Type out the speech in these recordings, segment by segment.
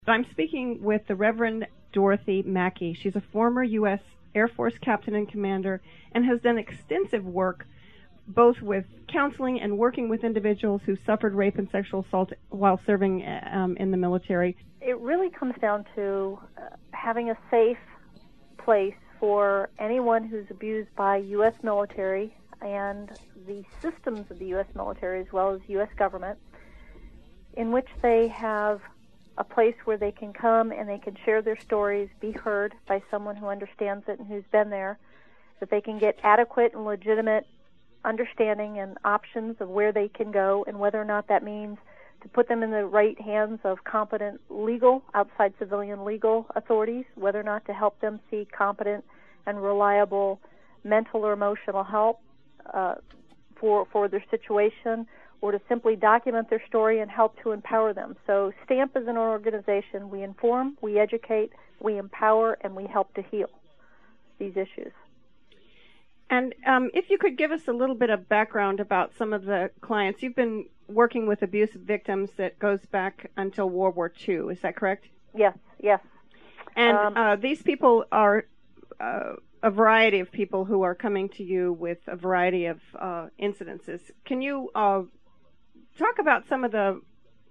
I'm speaking with the Reverend Dorothy Mackey. She's a former U.S. Air Force captain and commander and has done extensive work both with counseling and working with individuals who suffered rape and sexual assault while serving in the military. It really comes down to having a safe place for anyone who's abused by U.S. military and the systems of the U.S. military as well as U.S. government, in which they have a place where they can come and they can share their stories, be heard by someone who understands it and who's been there, that they can get adequate and legitimate understanding and options of where they can go and whether or not that means to put them in the right hands of competent legal, outside civilian legal authorities, whether or not to help them seek competent and reliable mental or emotional help for their situation, or to simply document their story and help to empower them. So STAMP is an organization. We inform, we educate, we empower, and we help to heal these issues. And if you could give us a little bit of background about some of the clients. You've been working with abuse victims that goes back until World War II. Is that correct? Yes, yes. And these people are a variety of people who are coming to you with a variety of incidences. Can you talk about some of the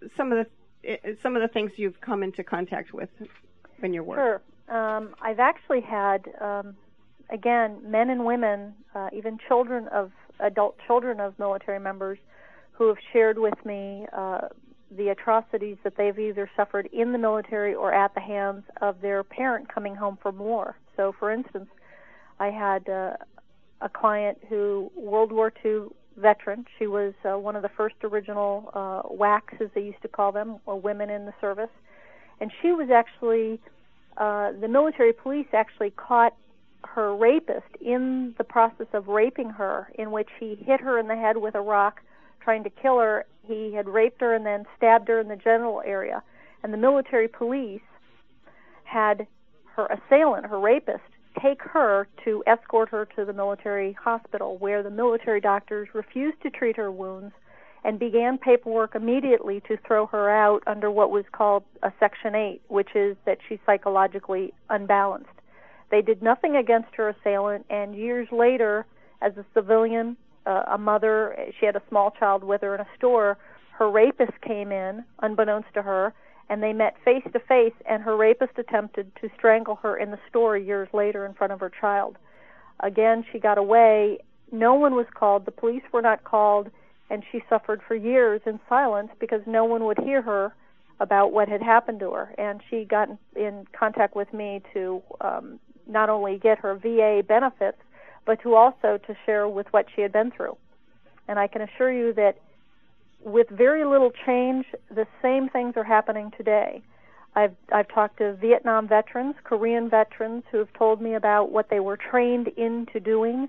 things you've come into contact with in your work? Sure. I've actually had, again, men and women, even adult children of military members, who have shared with me the atrocities that they've either suffered in the military or at the hands of their parent coming home from war. So, for instance, I had a client who, World War II veteran. She was one of the first original WACs, as they used to call them, or women in the service. And she was actually, the military police actually caught her rapist in the process of raping her, in which he hit her in the head with a rock, trying to kill her. He had raped her and then stabbed her in the genital area. And the military police had her assailant, her rapist, take her to escort her to the military hospital, where the military doctors refused to treat her wounds and began paperwork immediately to throw her out under what was called a Section 8, which is that she's psychologically unbalanced. They did nothing against her assailant, and years later, as a civilian, a mother, she had a small child with her in a store, her rapist came in, unbeknownst to her, and they met face to face, and her rapist attempted to strangle her in the store years later in front of her child. Again, she got away. No one was called. The police were not called, and she suffered for years in silence because no one would hear her about what had happened to her. And she got in contact with me to not only get her VA benefits, but to also to share with what she had been through. And I can assure you that with very little change, the same things are happening today. I've talked to Vietnam veterans, Korean veterans, who have told me about what they were trained into doing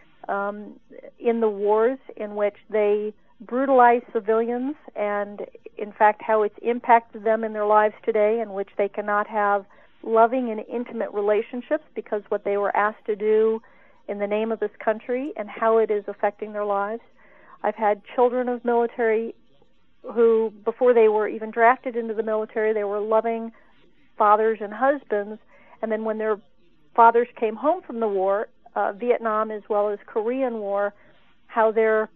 in the wars, in which they brutalized civilians, and in fact how it's impacted them in their lives today, in which they cannot have loving and intimate relationships because what they were asked to do in the name of this country, and how it is affecting their lives. I've had children of military who, before they were even drafted into the military, they were loving fathers and husbands, and then when their fathers came home from the war, Vietnam as well as Korean War, how their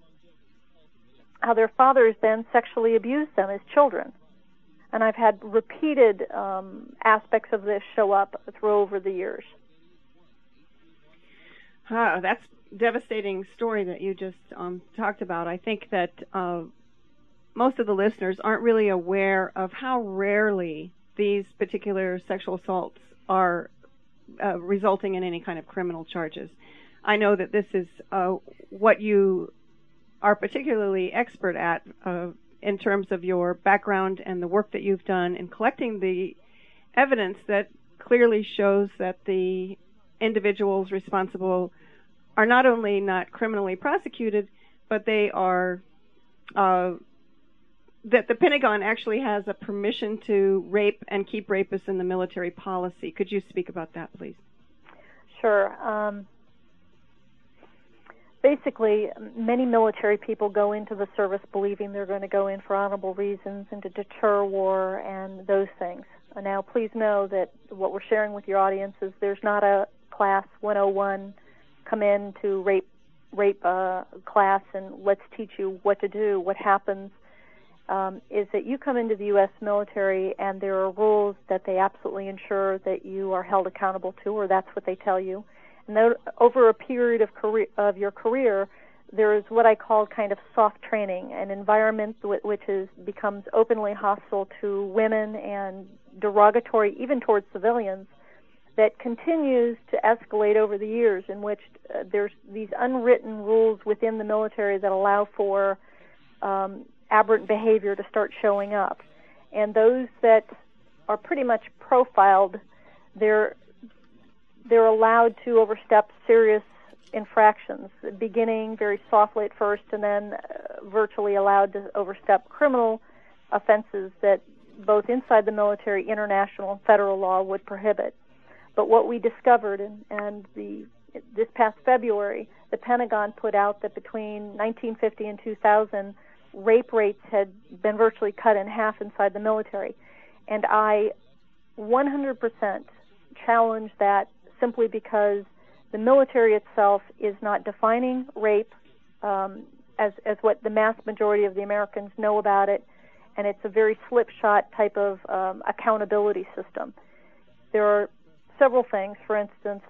fathers then sexually abused them as children. And I've had repeated aspects of this show up over the years. That's a devastating story that you just talked about. I think that most of the listeners aren't really aware of how rarely these particular sexual assaults are resulting in any kind of criminal charges. I know that this is what you are particularly expert at in terms of your background and the work that you've done in collecting the evidence that clearly shows that the individuals responsible are not only not criminally prosecuted, but they are that the Pentagon actually has a permission to rape and keep rapists in the military policy. Could you speak about that, please? Sure. Basically, many military people go into the service believing they're going to go in for honorable reasons and to deter war and those things. Now, please know that what we're sharing with your audience is there's not a class 101 come in to rape class and let's teach you what to do. What happens is that you come into the U.S. military and there are rules that they absolutely ensure that you are held accountable to, or that's what they tell you. And over a period of your career, there is what I call kind of soft training, an environment which becomes openly hostile to women and derogatory even towards civilians, that continues to escalate over the years, in which there's these unwritten rules within the military that allow for aberrant behavior to start showing up. And those that are pretty much profiled, they're allowed to overstep serious infractions, beginning very softly at first and then virtually allowed to overstep criminal offenses that both inside the military, international, and federal law would prohibit. But what we discovered, and this past February, the Pentagon put out that between 1950 and 2000, rape rates had been virtually cut in half inside the military. And I 100% challenge that, simply because the military itself is not defining rape as what the mass majority of the Americans know about it, and it's a very slipshod type of accountability system. There are several things. For instance,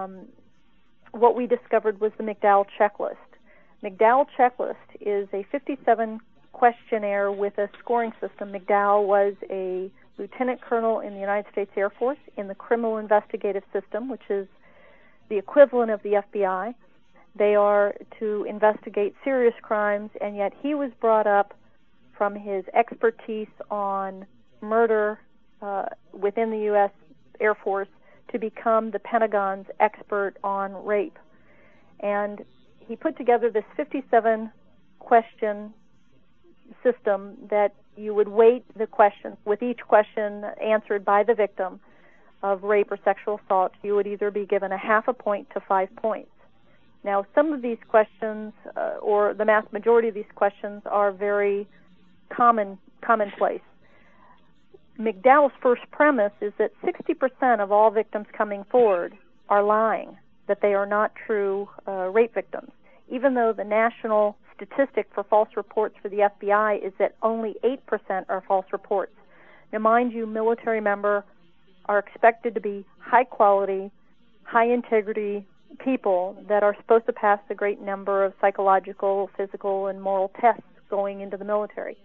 what we discovered was the McDowell checklist. McDowell checklist is a 57 questionnaire with a scoring system. McDowell was a lieutenant colonel in the United States Air Force in the Criminal Investigative System, which is the equivalent of the FBI. They are to investigate serious crimes, and yet he was brought up from his expertise on murder within the U.S. Air Force to become the Pentagon's expert on rape. And he put together this 57-question system that you would weight the questions, with each question answered by the victim of rape or sexual assault. You would either be given a half a point to 5 points. Now, some of these questions, or the mass majority of these questions, are very commonplace. McDowell's first premise is that 60% of all victims coming forward are lying, that they are not true rape victims, even though the national statistic for false reports for the FBI is that only 8% are false reports. Now, mind you, military members are expected to be high-quality, high-integrity people that are supposed to pass a great number of psychological, physical, and moral tests going into the military.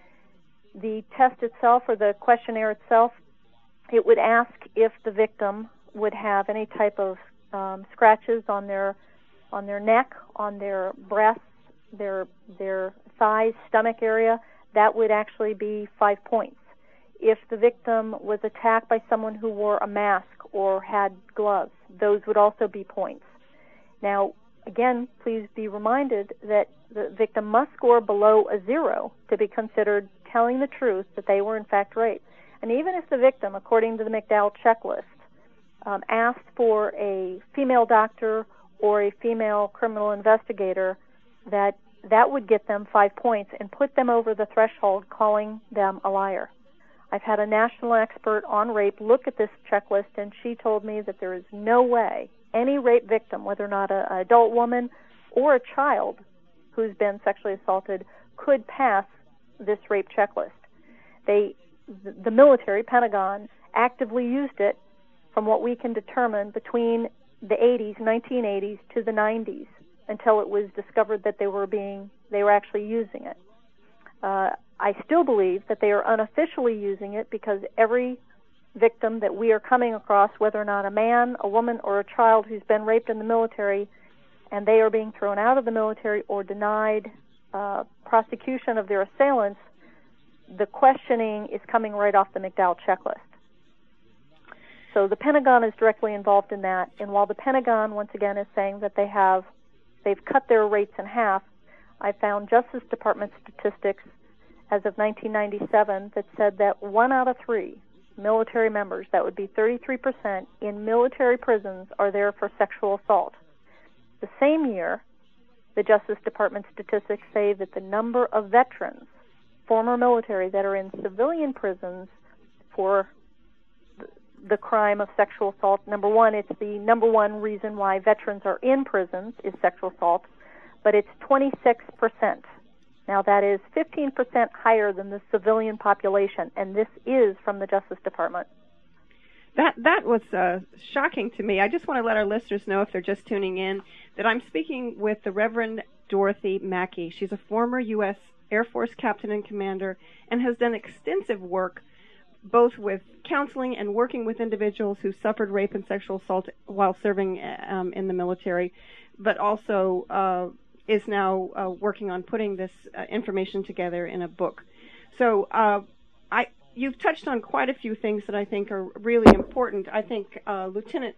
The test itself, or the questionnaire itself, it would ask if the victim would have any type of scratches on their neck, on their breasts, their thighs, stomach area. That would actually be 5 points. If the victim was attacked by someone who wore a mask or had gloves, those would also be points. Now, again, please be reminded that the victim must score below a 0 to be considered telling the truth that they were in fact raped. And even if the victim, according to the McDowell checklist, asked for a female doctor or a female criminal investigator, that would get them 5 points and put them over the threshold, calling them a liar. I've had a national expert on rape look at this checklist, and she told me that there is no way any rape victim, whether or not an adult woman or a child who's been sexually assaulted, could pass this rape checklist. The military, Pentagon, actively used it from what we can determine between the 1980s to the 90s, until it was discovered that they were actually using it. I still believe that they are unofficially using it, because every victim that we are coming across, whether or not a man, a woman, or a child who's been raped in the military, and they are being thrown out of the military or denied prosecution of their assailants, the questioning is coming right off the McDowell checklist. So the Pentagon is directly involved in that, and while the Pentagon, once again, is saying that they've cut their rates in half, I found Justice Department statistics as of 1997 that said that 1 out of 3 military members, that would be 33%, in military prisons are there for sexual assault. The same year, the Justice Department statistics say that the number of veterans, former military, that are in civilian prisons for the crime of sexual assault. Number one, it's the number one reason why veterans are in prisons is sexual assault, but it's 26%. Now, that is 15% higher than the civilian population, and this is from the Justice Department. That was shocking to me. I just want to let our listeners know, if they're just tuning in, that I'm speaking with the Reverend Dorothy Mackey. She's a former U.S. Air Force captain and commander and has done extensive work both with counseling and working with individuals who suffered rape and sexual assault while serving in the military, but also is now working on putting this information together in a book. So you've touched on quite a few things that I think are really important. I think Lieutenant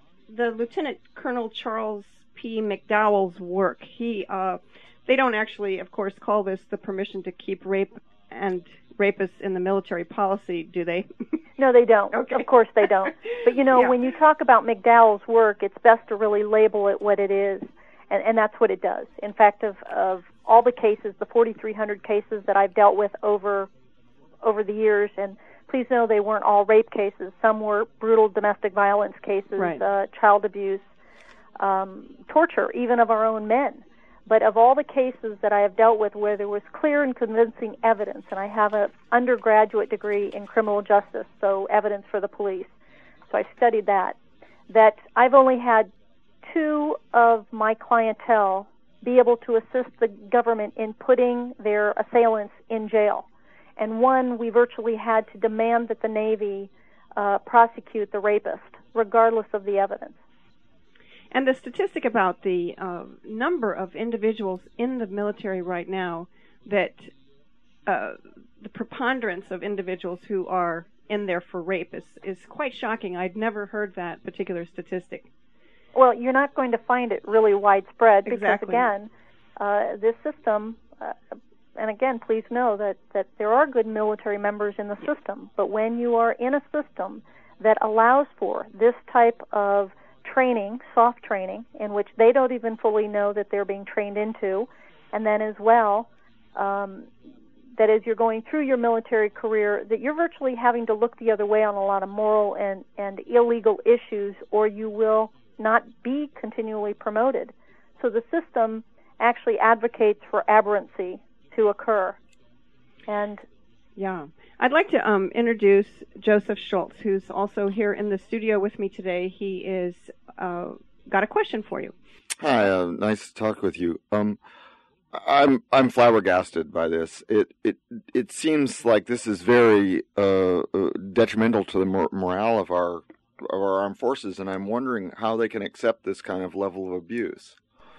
Colonel Charles P. McDowell's work, they don't actually, of course, call this the permission to keep rape and rapists in the military policy, do they? No, they don't. Okay. Of course they don't. But, when you talk about McDowell's work, it's best to really label it what it is, and that's what it does. In fact, of all the cases, the 4,300 cases that I've dealt with over the years, and please know they weren't all rape cases. Some were brutal domestic violence cases, right. Child abuse, torture, even of our own men. But of all the cases that I have dealt with where there was clear and convincing evidence, and I have an undergraduate degree in criminal justice, so evidence for the police, so I studied that I've only had 2 of my clientele be able to assist the government in putting their assailants in jail. And 1, we virtually had to demand that the Navy prosecute the rapist, regardless of the evidence. And the statistic about the number of individuals in the military right now, that the preponderance of individuals who are in there for rape is quite shocking. I'd never heard that particular statistic. Well, you're not going to find it really widespread because, exactly. Again, this system, and again, please know that there are good military members in the system, but when you are in a system that allows for this type of training, soft training, in which they don't even fully know that they're being trained into, and then as well, that as you're going through your military career, that you're virtually having to look the other way on a lot of moral and illegal issues, or you will not be continually promoted. So the system actually advocates for aberrancy to occur. And yeah. I'd like to introduce Joseph Schultz, who's also here in the studio with me today. He is got a question for you. Hi, nice to talk with you. I'm flabbergasted by this. It seems like this is very detrimental to the morale of our armed forces, and I'm wondering how they can accept this kind of level of abuse.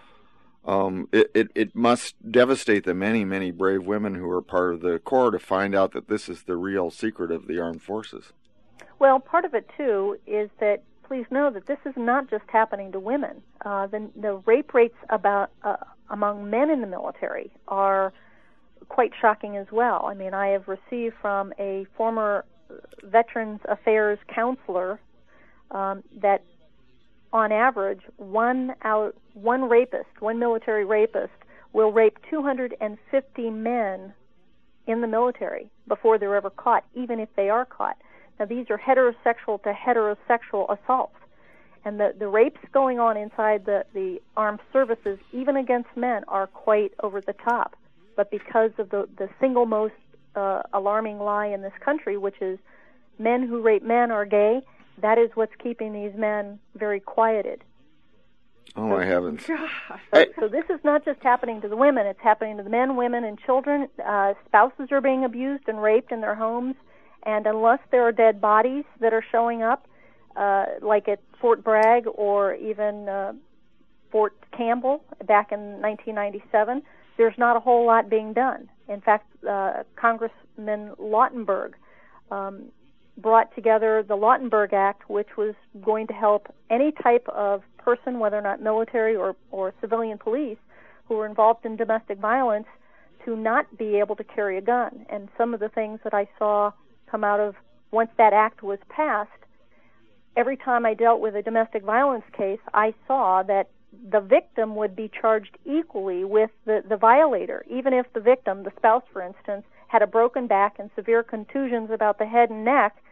It must devastate the many brave women who are part of the Corps to find out that this is the real secret of the armed forces. Well, part of it, too, is that please know that this is not just happening to women. The rape rates among men in the military are quite shocking as well. I mean, I have received from a former Veterans Affairs counselor that on average, one military rapist will rape 250 men in the military before they're ever caught, even if they are caught. Now, these are heterosexual to heterosexual assaults. And the rapes going on inside the armed services, even against men, are quite over the top. But because of the single most alarming lie in this country, which is men who rape men are gay, that is what's keeping these men very quieted. Oh, my heavens. So this is not just happening to the women. It's happening to the men, women, and children. Spouses are being abused and raped in their homes. And unless there are dead bodies that are showing up, like at Fort Bragg or even Fort Campbell back in 1997, there's not a whole lot being done. In fact, Congressman Lautenberg brought together the Lautenberg Act, which was going to help any type of person, whether or not military or civilian police, who were involved in domestic violence, to not be able to carry a gun. And some of the things that I saw come out of once that act was passed, every time I dealt with a domestic violence case, I saw that the victim would be charged equally with the violator, even if the victim, the spouse, for instance, had a broken back and severe contusions about the head and neck.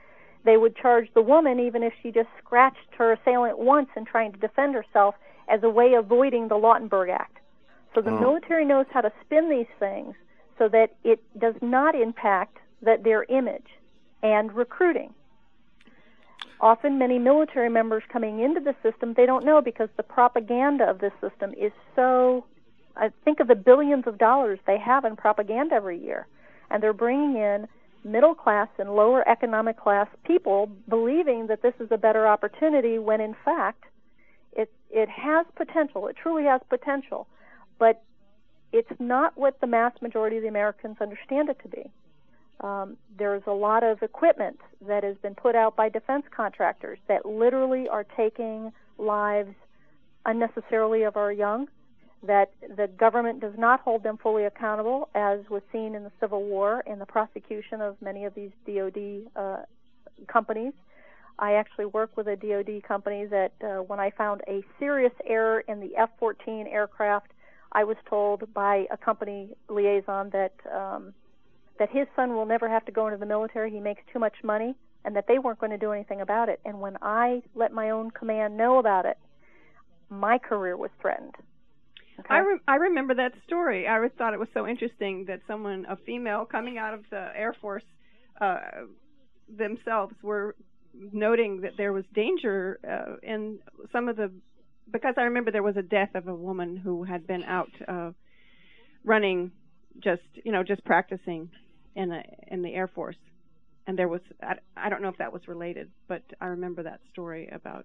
They would charge the woman even if she just scratched her assailant once in trying to defend herself as a way of avoiding the Lautenberg Act. So the military knows how to spin these things so that it does not impact their image and recruiting. Often many military members coming into the system, they don't know because the propaganda of this system is so, I think of the billions of dollars they have in propaganda every year. And they're bringing in middle class and lower economic class people believing that this is a better opportunity when in fact it has potential. It truly has potential. But it's not what the mass majority of the Americans understand it to be. There's a lot of equipment that has been put out by defense contractors that literally are taking lives unnecessarily of our young, that the government does not hold them fully accountable, as was seen in the Civil War in the prosecution of many of these DOD companies. I actually work with a DOD company that when I found a serious error in the F-14 aircraft, I was told by a company liaison that his son will never have to go into the military. He makes too much money, and that they weren't going to do anything about it. And when I let my own command know about it, my career was threatened. Okay? I remember that story. I thought it was so interesting that a female coming out of the Air Force themselves were noting that there was danger in some of because I remember there was a death of a woman who had been out running, just practicing in the Air Force, and there was I don't know if that was related, but I remember that story about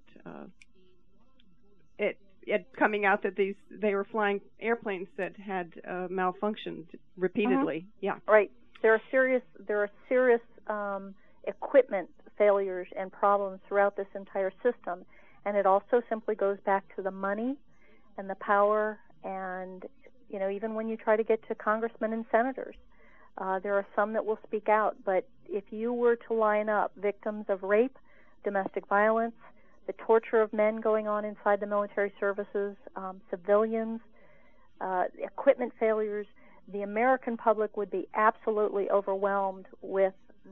it coming out that they were flying airplanes that had malfunctioned repeatedly. Mm-hmm. Yeah, right. There are serious equipment failures and problems throughout this entire system, and it also simply goes back to the money and the power, and even when you try to get to congressmen and senators, there are some that will speak out. But if you were to line up victims of rape, domestic violence, the torture of men going on inside the military services, civilians, equipment failures, the American public would be absolutely overwhelmed with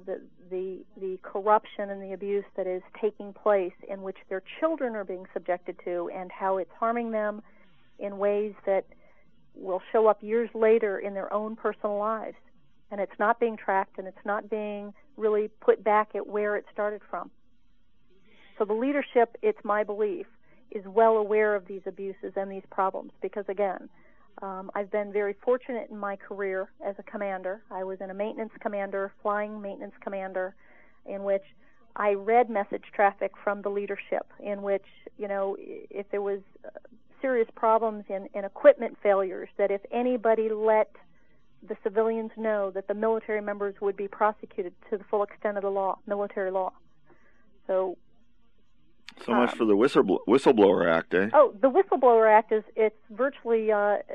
the corruption and the abuse that is taking place, in which their children are being subjected to, and how it's harming them in ways that will show up years later in their own personal lives. And it's not being tracked, and it's not being really put back at where it started from. So the leadership, it's my belief, is well aware of these abuses and these problems because, again, I've been very fortunate in my career as a commander. I was in a maintenance commander, flying maintenance commander, in which I read message traffic from the leadership, in which, if there was serious problems in equipment failures, that if anybody let the civilians know, that the military members would be prosecuted to the full extent of the law, military law. So much for the Whistleblower Act, eh? Oh, the Whistleblower Act it's virtually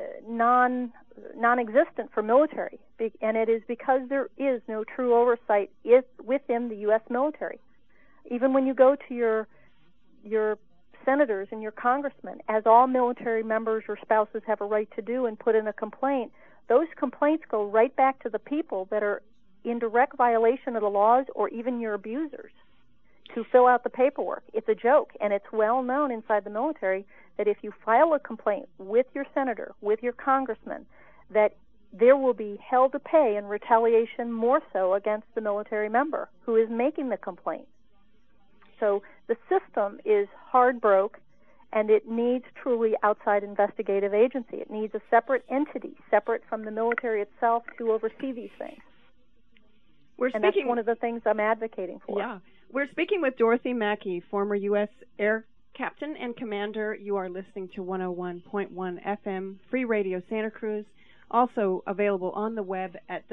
non-existent for military, and it is because there is no true oversight within the U.S. military. Even when you go to your senators and your congressmen, as all military members or spouses have a right to do, and put in a complaint, those complaints go right back to the people that are in direct violation of the laws, or even your abusers, to fill out the paperwork. It's a joke, and it's well known inside the military that if you file a complaint with your senator, with your congressman, that there will be hell to pay in retaliation, more so against the military member who is making the complaint. So the system is hard broke, and it needs truly outside investigative agency. It needs a separate entity, separate from the military itself, to oversee these things. And that's one of the things I'm advocating for. Yeah. We're speaking with Dorothy Mackey, former U.S. Air Captain and Commander. You are listening to 101.1 FM, Free Radio Santa Cruz, also available on the web at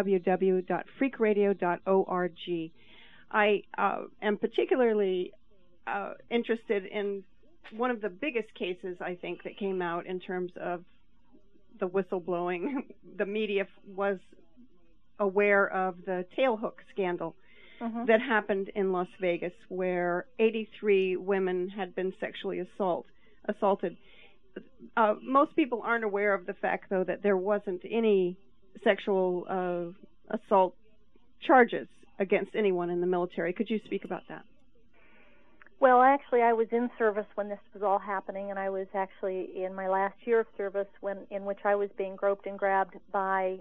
www.freakradio.org. I am particularly interested in one of the biggest cases, I think, that came out in terms of the whistleblowing. The media was aware of the tailhook scandal that happened in Las Vegas, where 83 women had been sexually assaulted. Most people aren't aware of the fact, though, that there wasn't any sexual assault charges against anyone in the military. Could you speak about that? Well, actually, I was in service when this was all happening, and I was actually in my last year of service in which I was being groped and grabbed by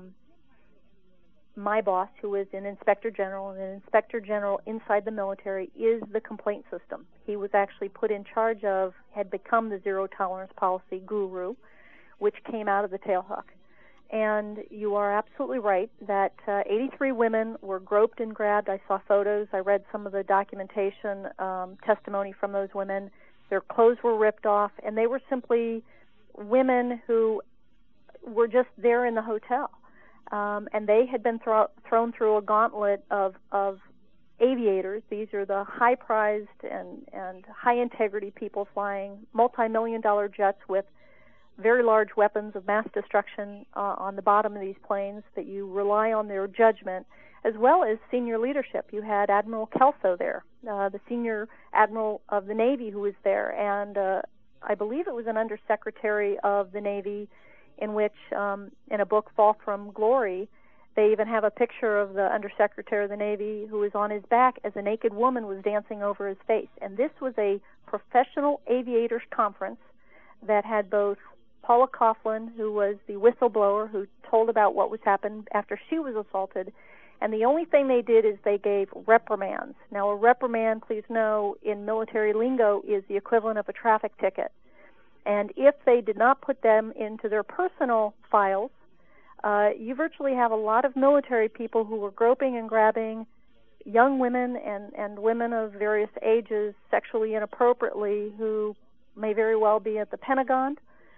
my boss, who was an inspector general, and an inspector general inside the military is the complaint system. He was actually put in charge of, had become the zero tolerance policy guru, which came out of the tailhook. And you are absolutely right that 83 women were groped and grabbed. I saw photos. I read some of the documentation, testimony from those women. Their clothes were ripped off, and they were simply women who were just there in the hotel. And they had been thrown through a gauntlet of aviators. These are the high-prized and high-integrity people flying multi-million-dollar jets with very large weapons of mass destruction on the bottom of these planes, that you rely on their judgment, as well as senior leadership. You had Admiral Kelso there, the senior admiral of the Navy, who was there, and I believe it was an undersecretary of the Navy, in which, in a book, Fall from Glory, they even have a picture of the undersecretary of the Navy who was on his back as a naked woman was dancing over his face. And this was a professional aviators conference that had both Paula Coughlin, who was the whistleblower who told about what was happened after she was assaulted, and the only thing they did is they gave reprimands. Now, a reprimand, please know, in military lingo is the equivalent of a traffic ticket. And if they did not put them into their personal files, you virtually have a lot of military people who were groping and grabbing young women and women of various ages sexually inappropriately, who may very well be at the Pentagon,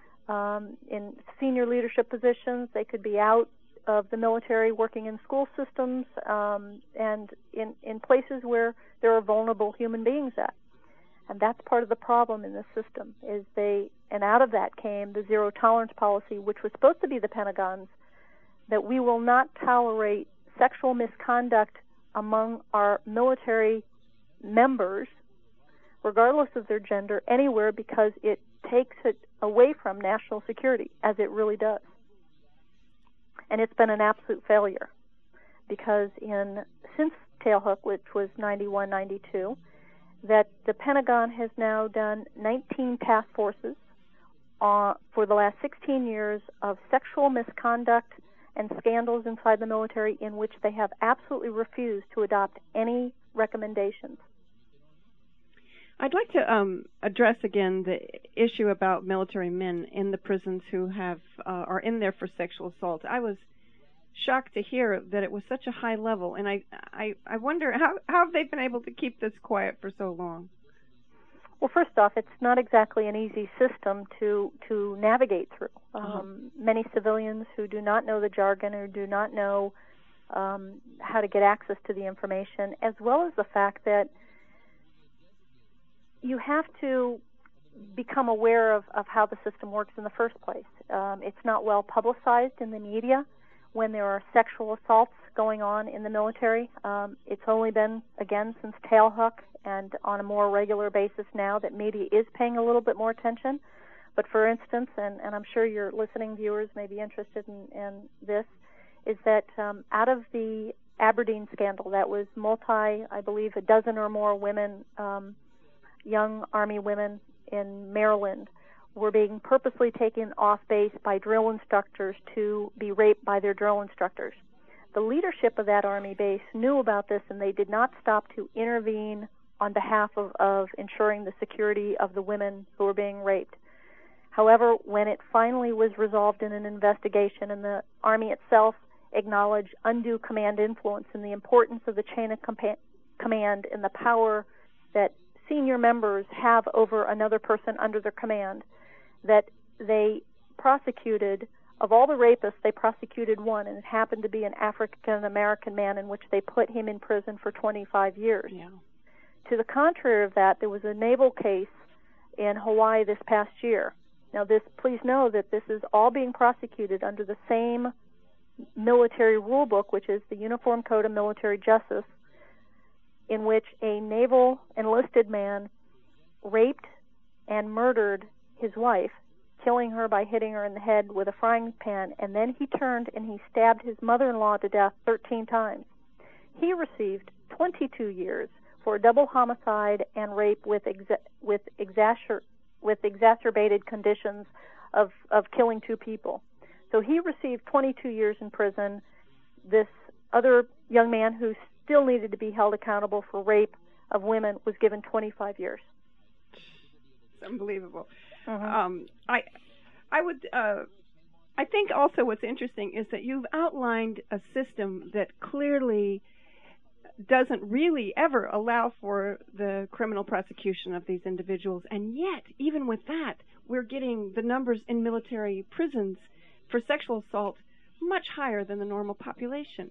in senior leadership positions. They could be out of the military working in school systems, and in places where there are vulnerable human beings at. And that's part of the problem in this system, and out of that came the zero tolerance policy, which was supposed to be the Pentagon's, that we will not tolerate sexual misconduct among our military members, regardless of their gender, anywhere, because it takes it away from national security, as it really does. And it's been an absolute failure, because since Tailhook, which was 91, 92, that the Pentagon has now done 19 task forces for the last 16 years of sexual misconduct and scandals inside the military, in which they have absolutely refused to adopt any recommendations. I'd like to address again the issue about military men in the prisons who are in there for sexual assault. I was shocked to hear that it was such a high level, and I wonder how have they been able to keep this quiet for so long? Well, first off, it's not exactly an easy system to navigate through. Many civilians who do not know the jargon or do not know how to get access to the information, as well as the fact that you have to become aware of how the system works in the first place. It's not well publicized in the media when there are sexual assaults going on in the military. It's only been, again, since Tailhook, and on a more regular basis now, that media is paying a little bit more attention. But for instance, and I'm sure your listening viewers may be interested in this, is that out of the Aberdeen scandal, that was I believe a dozen or more women, young Army women in Maryland, were being purposely taken off base by drill instructors to be raped by their drill instructors. The leadership of that Army base knew about this, and they did not stop to intervene on behalf of ensuring the security of the women who were being raped. However, when it finally was resolved in an investigation, and the Army itself acknowledged undue command influence and the importance of the chain of command and the power that senior members have over another person under their command, that they prosecuted, of all the rapists, they prosecuted one, and it happened to be an African-American man, in which they put him in prison for 25 years. Yeah. To the contrary of that, there was a naval case in Hawaii this past year. Now, please know that this is all being prosecuted under the same military rule book, which is the Uniform Code of Military Justice, in which a naval enlisted man raped and murdered his wife, killing her by hitting her in the head with a frying pan, and then he turned and he stabbed his mother-in-law to death 13 times. He received 22 years for double homicide and rape with exacerbated conditions of killing two people. So he received 22 years in prison. This other young man who still needed to be held accountable for rape of women was given 25 years. It's unbelievable. Mm-hmm. I think also what's interesting is that you've outlined a system that clearly doesn't really ever allow for the criminal prosecution of these individuals, and yet, even with that, we're getting the numbers in military prisons for sexual assault much higher than the normal population.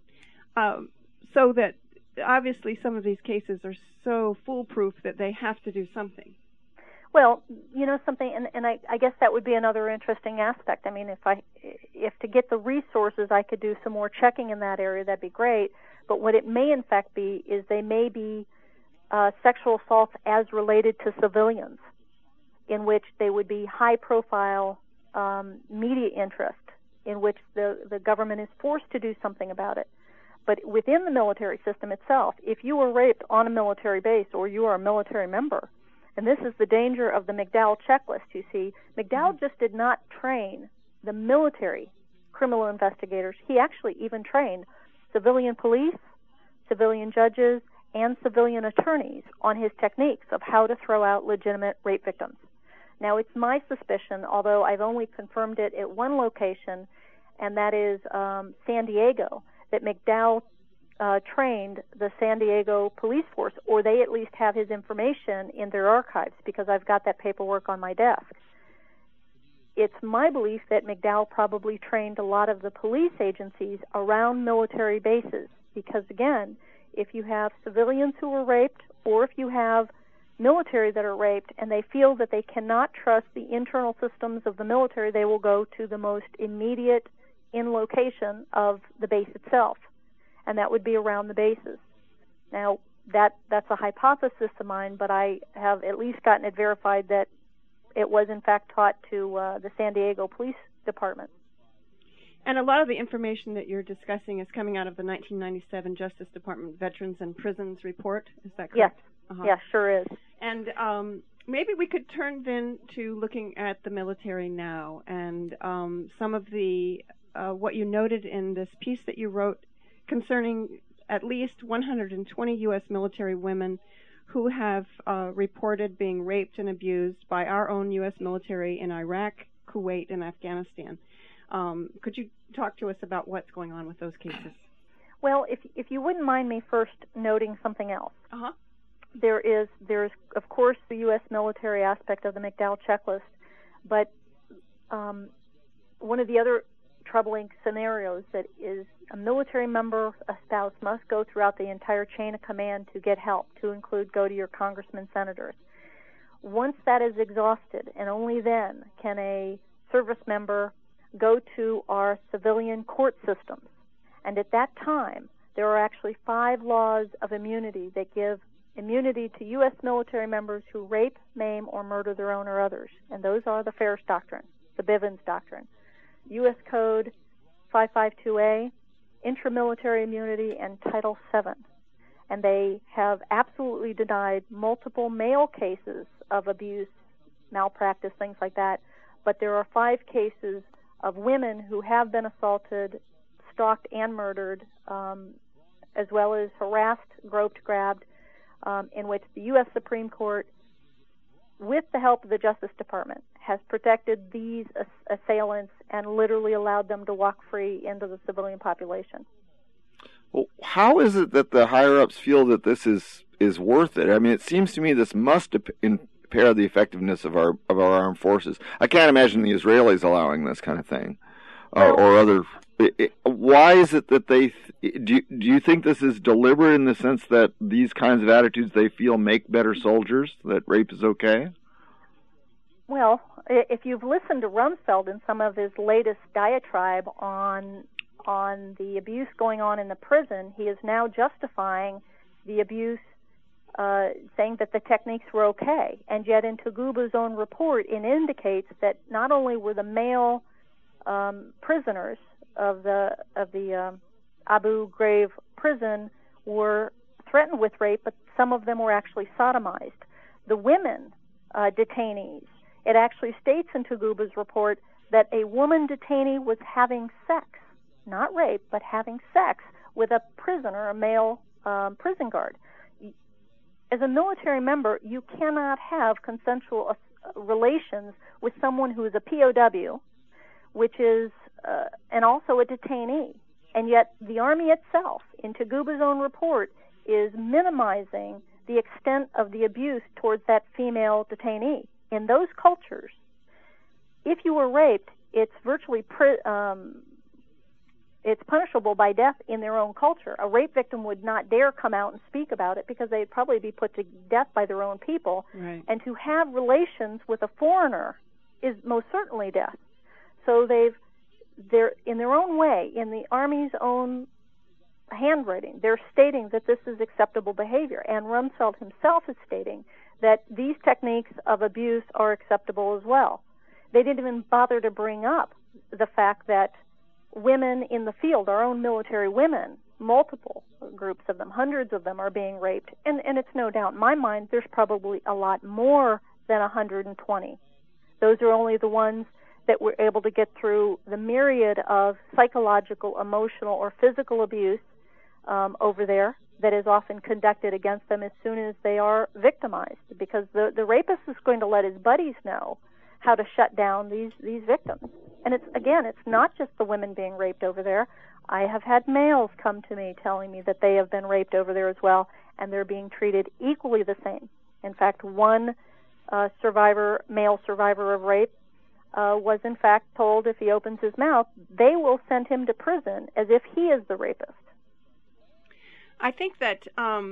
So that obviously some of these cases are so foolproof that they have to do something. Well, you know something, and I guess that would be another interesting aspect. I mean, if to get the resources I could do some more checking in that area, that'd be great. But what it may in fact be is they may be sexual assaults as related to civilians, in which they would be high-profile media interest, in which the government is forced to do something about it. But within the military system itself, if you were raped on a military base or you are a military member, and this is the danger of the McDowell checklist, you see, McDowell just did not train the military criminal investigators. He actually even trained civilian police, civilian judges, and civilian attorneys on his techniques of how to throw out legitimate rape victims. Now, it's my suspicion, although I've only confirmed it at one location, and that is San Diego, that McDowell trained the San Diego police force, or they at least have his information in their archives, because I've got that paperwork on my desk. It's my belief that McDowell probably trained a lot of the police agencies around military bases, because again, if you have civilians who were raped, or if you have military that are raped, and they feel that they cannot trust the internal systems of the military, they will go to the most immediate in location of the base itself, and that would be around the bases. Now, that's a hypothesis of mine, but I have at least gotten it verified that it was in fact taught to the San Diego Police Department. And a lot of the information that you're discussing is coming out of the 1997 Justice Department Veterans and Prisons Report. Is that correct? Yes. Yes, sure is. And maybe we could turn then to looking at the military now and some of the what you noted in this piece that you wrote concerning at least 120 U.S. military women who have reported being raped and abused by our own U.S. military in Iraq, Kuwait, and Afghanistan. Could you talk to us about what's going on with those cases? Well, if you wouldn't mind me first noting something else. Uh-huh. There's of course the U.S. military aspect of the McDowell checklist, but one of the other troubling scenarios that is a military member, a spouse, must go throughout the entire chain of command to get help, to include go to your congressmen, senators. Once that is exhausted, and only then can a service member go to our civilian court systems. And at that time, there are actually 5 laws of immunity that give immunity to U.S. military members who rape, maim, or murder their own or others. And those are the Ferris Doctrine, the Bivens Doctrine, U.S. Code 552A, intramilitary immunity, and Title VII. And they have absolutely denied multiple male cases of abuse, malpractice, things like that. But there are 5 cases of women who have been assaulted, stalked, and murdered, as well as harassed, groped, grabbed, in which the U.S. Supreme Court, with the help of the Justice Department, has protected these assailants and literally allowed them to walk free into the civilian population. Well, how is it that the higher-ups feel that this is worth it? I mean, it seems to me this must impair the effectiveness of our armed forces. I can't imagine the Israelis allowing this kind of thing, or other. Why is it that they do you think this is deliberate in the sense that these kinds of attitudes they feel make better soldiers, that rape is okay? Well, if you've listened to Rumsfeld in some of his latest diatribe on the abuse going on in the prison, he is now justifying the abuse, saying that the techniques were okay. And yet in Taguba's own report, it indicates that not only were the male prisoners of the Abu Ghraib prison were threatened with rape, but some of them were actually sodomized. The women detainees, it actually states in Taguba's report that a woman detainee was having sex, not rape, but having sex with a prisoner, a male prison guard. As a military member, you cannot have consensual relations with someone who is a POW, which is, and also a detainee. And yet the Army itself, in Taguba's own report, is minimizing the extent of the abuse towards that female detainee. In those cultures, if you were raped, it's virtually it's punishable by death in their own culture. A rape victim would not dare come out and speak about it because they'd probably be put to death by their own people. Right. And to have relations with a foreigner is most certainly death. So they're in their own way, in the Army's own handwriting, they're stating that this is acceptable behavior. And Rumsfeld himself is stating that these techniques of abuse are acceptable as well. They didn't even bother to bring up the fact that women in the field, our own military women, multiple groups of them, hundreds of them are being raped. And it's no doubt in my mind there's probably a lot more than 120. Those are only the ones that were able to get through the myriad of psychological, emotional, or physical abuse over there that is often conducted against them as soon as they are victimized, because the rapist is going to let his buddies know how to shut down these victims. And it's not just the women being raped over there. I have had males come to me telling me that they have been raped over there as well, and they're being treated equally the same. In fact, one male survivor of rape, was in fact told if he opens his mouth, they will send him to prison as if he is the rapist. I think that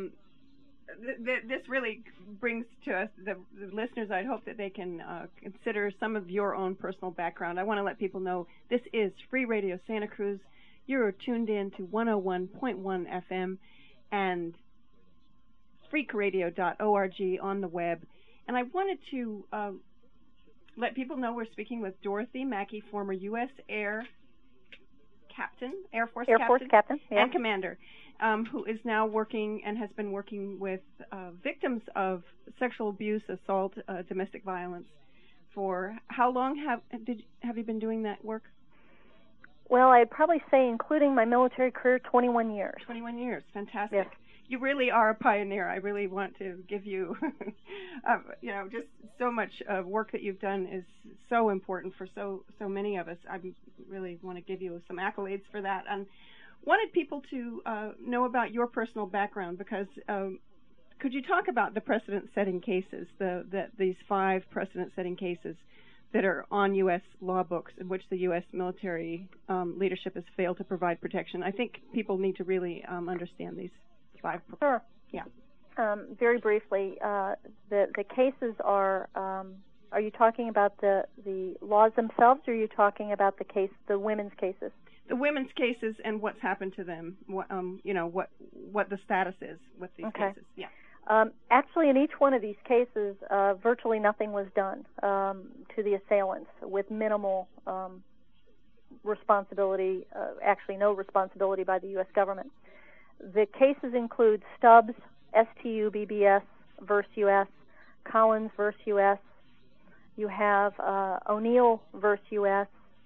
this really brings to us, the listeners, I hope that they can consider some of your own personal background. I want to let people know this is Free Radio Santa Cruz. You're tuned in to 101.1 FM and freakradio.org on the web. And I wanted to let people know we're speaking with Dorothy Mackey, former U.S. Air Force Captain, yeah, and Commander, who is now working and has been working with victims of sexual abuse, assault, domestic violence. For how long have you been doing that work? Well, I'd probably say, including my military career, 21 years. 21 years, fantastic. Yes. You really are a pioneer. I really want to give you, just so much work that you've done is so important for so many of us. I really want to give you some accolades for that. And wanted people to know about your personal background, because could you talk about the precedent-setting cases, these 5 precedent-setting cases that are on U.S. law books in which the U.S. military leadership has failed to provide protection? I think people need to really understand these 5. Sure. Yeah. Very briefly, the cases are you talking about the laws themselves, or are you talking about the women's cases? The women's cases and what's happened to them. What the status is with these cases. Yeah. Actually, in each one of these cases, virtually nothing was done to the assailants, with minimal responsibility, actually no responsibility by the U.S. government. The cases include Stubbs, STUBBS versus U.S., Collins versus U.S., you have O'Neill versus U.S.,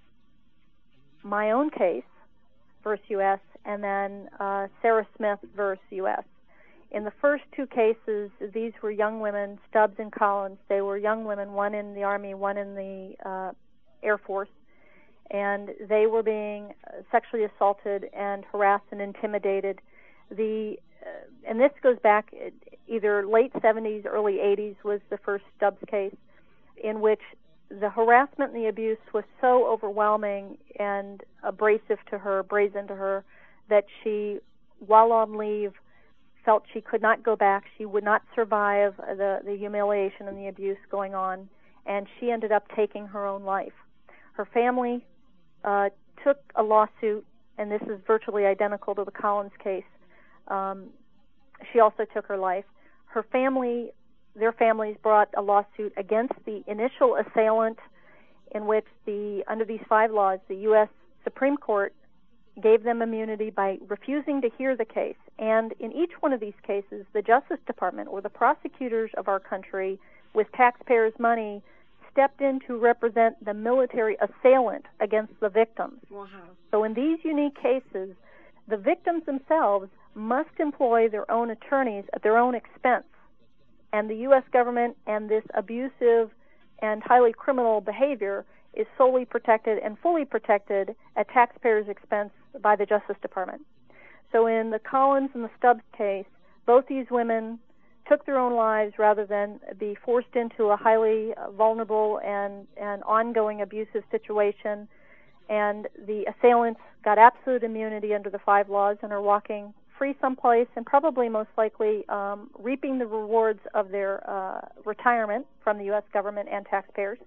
my own case versus U.S., and then Sarah Smith versus U.S. In the first 2 cases, these were young women, Stubbs and Collins. They were young women, one in the Army, one in the Air Force, and they were being sexually assaulted and harassed and intimidated. And this goes back either late 70s, early 80s was the first Stubbs case, in which the harassment and the abuse was so overwhelming and abrasive to her, brazen to her, that she, while on leave, felt she could not go back. She would not survive the humiliation and the abuse going on, and she ended up taking her own life. Her family took a lawsuit, and this is virtually identical to the Collins case. She also took her life. Their families brought a lawsuit against the initial assailant, in which under these 5 laws, the U.S. Supreme Court gave them immunity by refusing to hear the case. And in each one of these cases, the Justice Department or the prosecutors of our country, with taxpayers' money, stepped in to represent the military assailant against the victims. Wow. So in these unique cases, the victims themselves must employ their own attorneys at their own expense. And the U.S. government and this abusive and highly criminal behavior is solely protected and fully protected at taxpayers' expense by the Justice Department. So in the Collins and the Stubbs case, both these women took their own lives rather than be forced into a highly vulnerable and ongoing abusive situation. And the assailants got absolute immunity under the 5 laws and are walking free someplace and probably most likely reaping the rewards of their retirement from the U.S. government and taxpayers.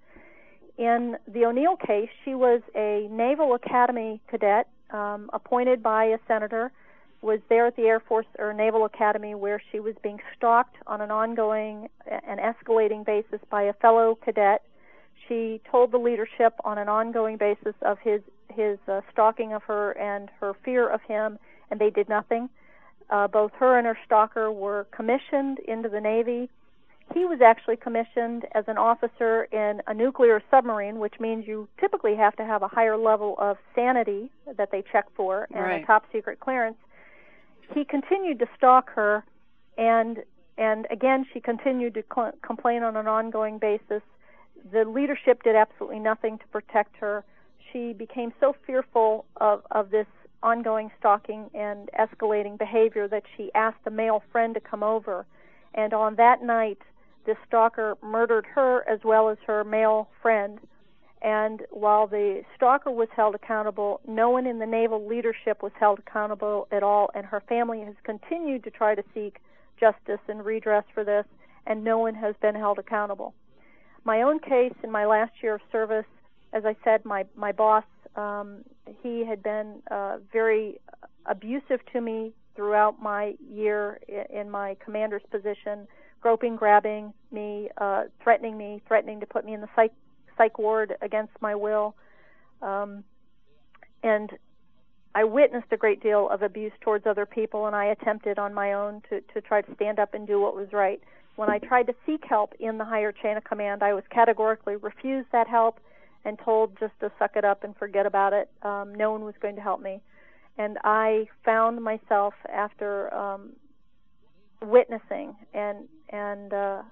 In the O'Neill case, she was a Naval Academy cadet appointed by a senator, was there at the Air Force or Naval Academy where she was being stalked on an ongoing and escalating basis by a fellow cadet. She told the leadership on an ongoing basis of his stalking of her and her fear of him, and they did nothing. Both her and her stalker were commissioned into the Navy. He was actually commissioned as an officer in a nuclear submarine, which means you typically have to have a higher level of sanity that they check for and right. a top secret clearance. He continued to stalk her, and again she continued to complain on an ongoing basis. The leadership did absolutely nothing to protect her. She became so fearful of this ongoing stalking and escalating behavior that she asked a male friend to come over. And on that night, this stalker murdered her as well as her male friend. And while the stalker was held accountable, no one in the naval leadership was held accountable at all, and her family has continued to try to seek justice and redress for this, and no one has been held accountable. My own case in my last year of service, as I said, my boss, he had been very abusive to me throughout my year in my commander's position, groping, grabbing me, threatening to put me in the psych ward against my will. And I witnessed a great deal of abuse towards other people, and I attempted on my own to try to stand up and do what was right. When I tried to seek help in the higher chain of command, I was categorically refused that help and told just to suck it up and forget about it. No one was going to help me. And I found myself after witnessing and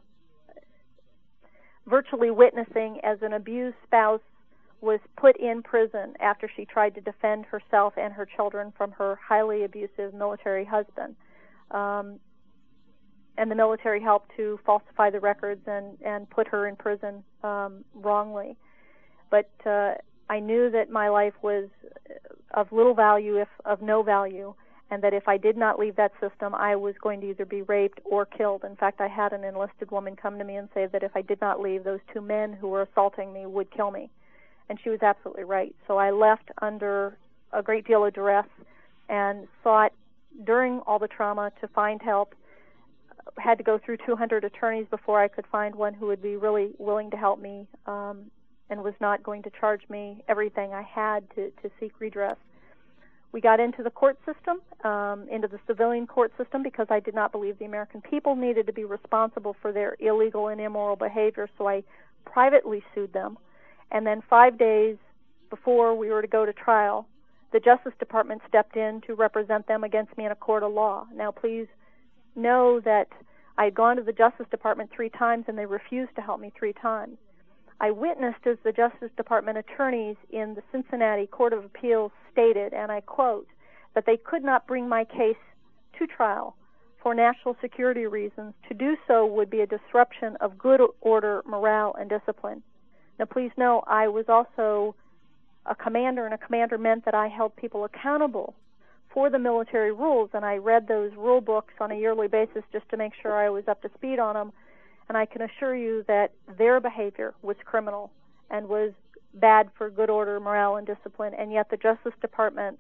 virtually witnessing as an abused spouse was put in prison after she tried to defend herself and her children from her highly abusive military husband. And the military helped to falsify the records and put her in prison wrongly. But I knew that my life was of little value, if of no value, and that if I did not leave that system, I was going to either be raped or killed. In fact, I had an enlisted woman come to me and say that if I did not leave, those 2 men who were assaulting me would kill me. And she was absolutely right. So I left under a great deal of duress and sought, during all the trauma, to find help. Had to go through 200 attorneys before I could find one who would be really willing to help me and was not going to charge me everything I had to seek redress. We got into the court system, into the civilian court system, because I did not believe the American people needed to be responsible for their illegal and immoral behavior, so I privately sued them. And then 5 days before we were to go to trial, the Justice Department stepped in to represent them against me in a court of law. Now, please know that I had gone to the Justice Department 3 times, and they refused to help me 3 times. I witnessed as the Justice Department attorneys in the Cincinnati Court of Appeals stated, and I quote, that they could not bring my case to trial for national security reasons. To do so would be a disruption of good order, morale, and discipline. Now, please know, I was also a commander, and a commander meant that I held people accountable for the military rules, and I read those rule books on a yearly basis just to make sure I was up to speed on them. And I can assure you that their behavior was criminal and was bad for good order, morale, and discipline, and yet the Justice Department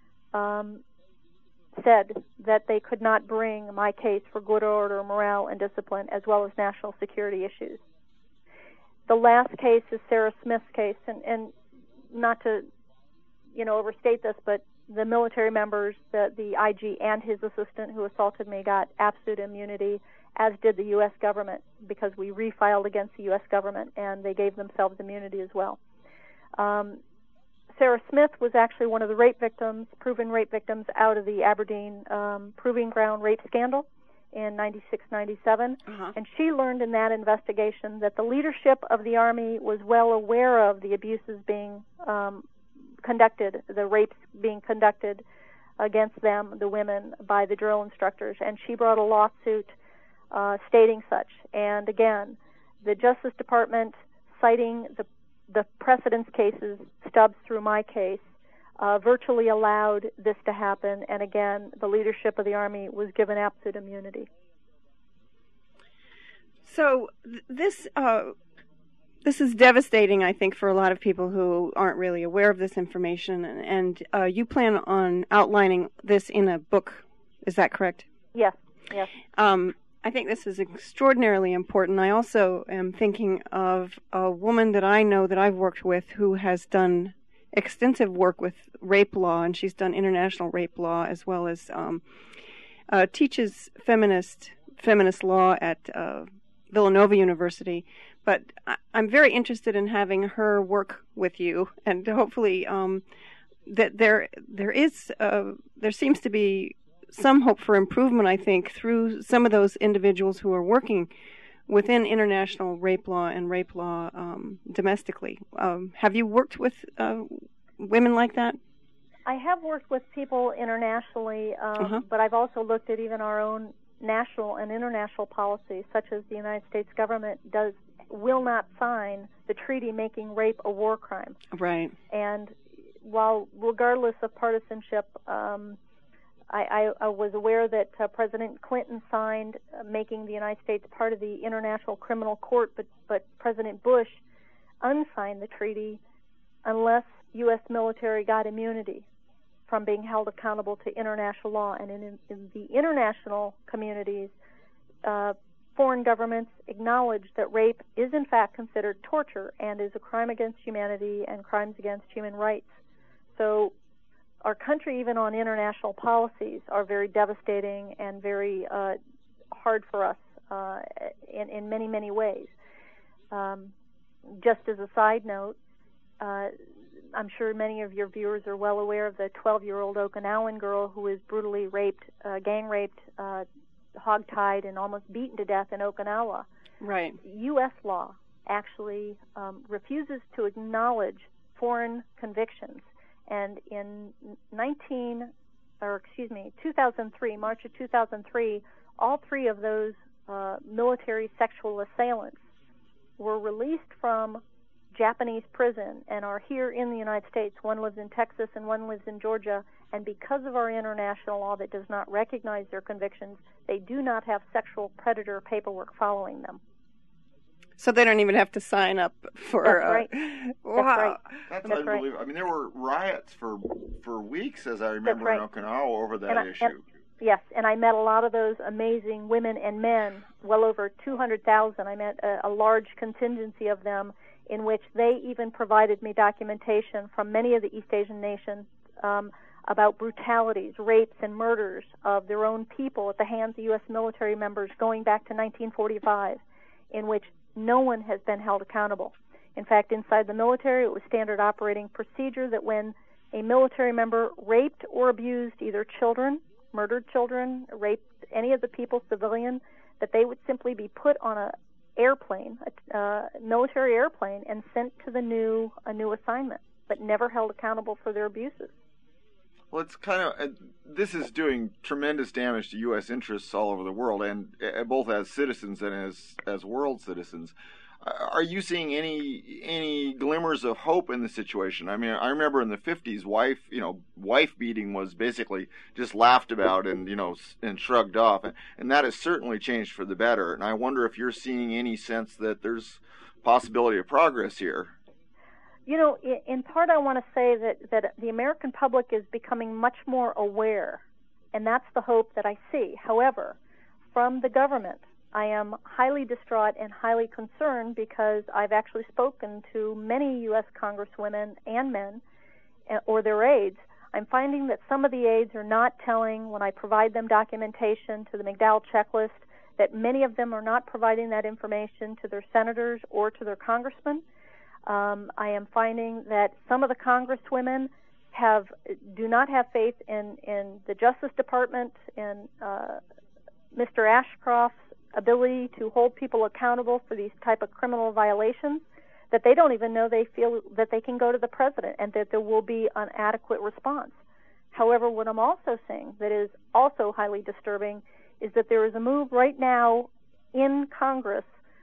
said that they could not bring my case for good order, morale, and discipline, as well as national security issues. The last case is Sarah Smith's case, and not to overstate this, but the military members, the IG and his assistant who assaulted me, got absolute immunity, as did the U.S. government, because we refiled against the U.S. government, and they gave themselves immunity as well. Sarah Smith was actually one of the rape victims, proven rape victims, out of the Aberdeen Proving Ground rape scandal in 96-97. And she learned in that investigation that the leadership of the Army was well aware of the abuses being conducted, the rapes being conducted against them, the women, by the drill instructors. And she brought a lawsuit stating such. And again, the Justice Department, citing the precedence cases, stubs through my case, virtually allowed this to happen. And again, the leadership of the Army was given absolute immunity. So this is devastating, I think, for a lot of people who aren't really aware of this information. And you plan on outlining this in a book. Is that correct? Yes. Yes. I think this is extraordinarily important. I also am thinking of a woman that I know that I've worked with who has done extensive work with rape law, and she's done international rape law as well as teaches feminist law at Villanova University. But I'm very interested in having her work with you, and hopefully that there seems to be some hope for improvement, I think, through some of those individuals who are working within international rape law and rape law domestically. Have you worked with women like that? I have worked with people internationally, but I've also looked at even our own national and international policies, such as the United States government will not sign the treaty making rape a war crime. Right. And while, regardless of partisanship, I was aware that President Clinton signed making the United States part of the International Criminal Court, but President Bush unsigned the treaty unless U.S. military got immunity from being held accountable to international law. And in the international communities, foreign governments acknowledge that rape is in fact considered torture and is a crime against humanity and crimes against human rights. So our country, even on international policies, are very devastating and very hard for us in many, many ways. Just as a side note, I'm sure many of your viewers are well aware of the 12-year-old Okinawan girl who was brutally raped, gang raped, hogtied, and almost beaten to death in Okinawa. Right. U.S. law actually refuses to acknowledge foreign convictions. And in 2003, March of 2003, all three of those military sexual assailants were released from Japanese prison and are here in the United States. One lives in Texas and one lives in Georgia. And because of our international law that does not recognize their convictions, they do not have sexual predator paperwork following them. So they don't even have to sign up for. That's right. Wow. That's unbelievable. Right. I mean, there were riots for weeks, as I remember, in Okinawa over that issue. Yes, and I met a lot of those amazing women and men, well over 200,000. I met a large contingency of them, in which they even provided me documentation from many of the East Asian nations about brutalities, rapes, and murders of their own people at the hands of U.S. military members going back to 1945, in which no one has been held accountable. In fact, inside the military, it was standard operating procedure that when a military member raped or abused either children, murdered children, raped any of the people, civilian, that they would simply be put on a military airplane, and sent to a new assignment, but never held accountable for their abuses. Well, it's kind of this is doing tremendous damage to U.S. interests all over the world, and both as citizens and as world citizens. Are you seeing any glimmers of hope in the situation? I mean, I remember in the 50s, wife beating was basically just laughed about and shrugged off, and that has certainly changed for the better. And I wonder if you're seeing any sense that there's possibility of progress here. In part, I want to say that the American public is becoming much more aware, and that's the hope that I see. However, from the government, I am highly distraught and highly concerned because I've actually spoken to many U.S. congresswomen and men or their aides. I'm finding that some of the aides are not telling, when I provide them documentation to the McDowell checklist, that many of them are not providing that information to their senators or to their congressmen. I am finding that some of the congresswomen do not have faith in the Justice Department and Mr. Ashcroft's ability to hold people accountable for these type of criminal violations, that they don't even know they feel that they can go to the president and that there will be an adequate response. However, what I'm also seeing that is also highly disturbing is that there is a move right now in Congress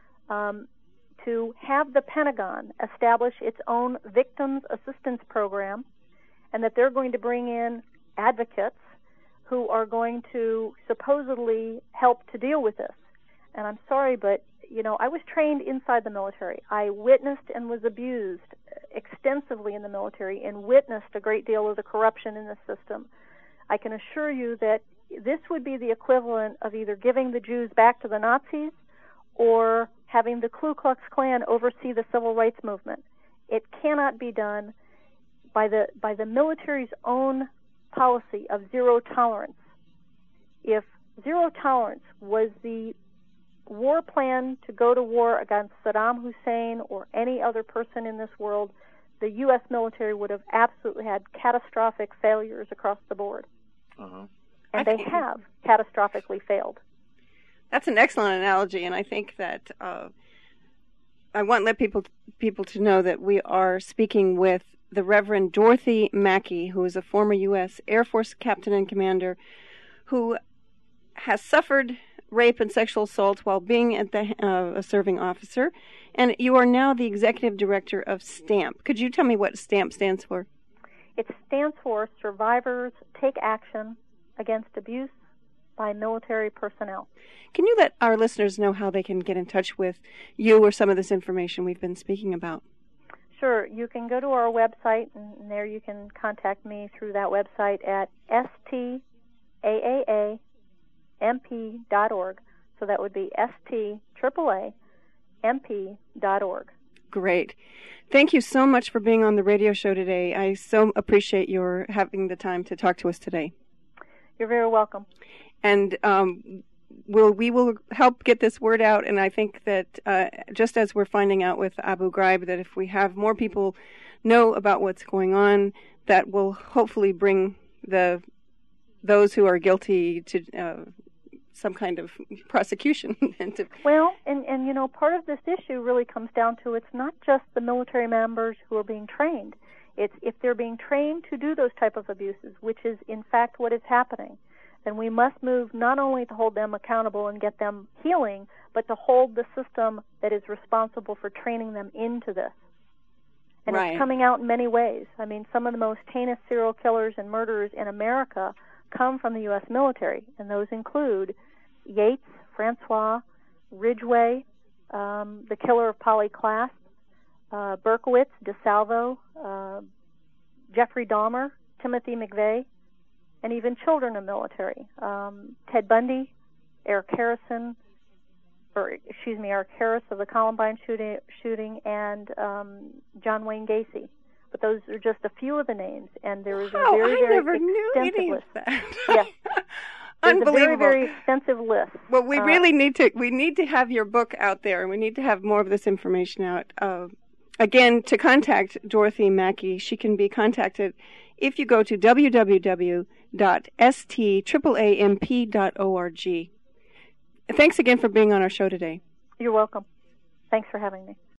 to have the Pentagon establish its own victims assistance program, and that they're going to bring in advocates who are going to supposedly help to deal with this. And I'm sorry, but I was trained inside the military. I witnessed and was abused extensively in the military and witnessed a great deal of the corruption in the system. I can assure you that this would be the equivalent of either giving the Jews back to the Nazis or having the Ku Klux Klan oversee the civil rights movement. It cannot be done by the military's own policy of zero tolerance. If zero tolerance was the war plan to go to war against Saddam Hussein or any other person in this world, the U.S. military would have absolutely had catastrophic failures across the board. Uh-huh. And they have catastrophically failed. That's an excellent analogy, and I think that I want to let people to know that we are speaking with the Reverend Dorothy Mackey, who is a former U.S. Air Force captain and commander who has suffered rape and sexual assault while being at a serving officer, and you are now the executive director of STAMP. Could you tell me what STAMP stands for? It stands for Survivors Take Action Against Abuse by Military Personnel. Can you let our listeners know how they can get in touch with you or some of this information we've been speaking about? Sure. You can go to our website, and there you can contact me through that website at staamp.org. So that would be staamp.org. Great. Thank you so much for being on the radio show today. I so appreciate your having the time to talk to us today. You're very welcome. And we will help get this word out, and I think that just as we're finding out with Abu Ghraib, that if we have more people know about what's going on, that will hopefully bring those who are guilty to some kind of prosecution. Well, and part of this issue really comes down to it's not just the military members who are being trained. It's if they're being trained to do those type of abuses, which is in fact what is happening, then we must move not only to hold them accountable and get them healing, but to hold the system that is responsible for training them into this. And It's coming out in many ways. I mean, some of the most heinous serial killers and murderers in America come from the U.S. military, and those include Yates, Francois, Ridgway, the killer of Polly Klaas, Berkowitz, DeSalvo, Jeffrey Dahmer, Timothy McVeigh, and even children of military. Ted Bundy, Eric Harris of the Columbine shooting, and John Wayne Gacy. But those are just a few of the names, and there is a very, very extensive list. Yes. Unbelievable. There's a very, very extensive list. Well, we really need to have your book out there, and we need to have more of this information out. Again, to contact Dorothy Mackey, she can be contacted if you go to www.staamp.org. Thanks again for being on our show today. You're welcome. Thanks for having me.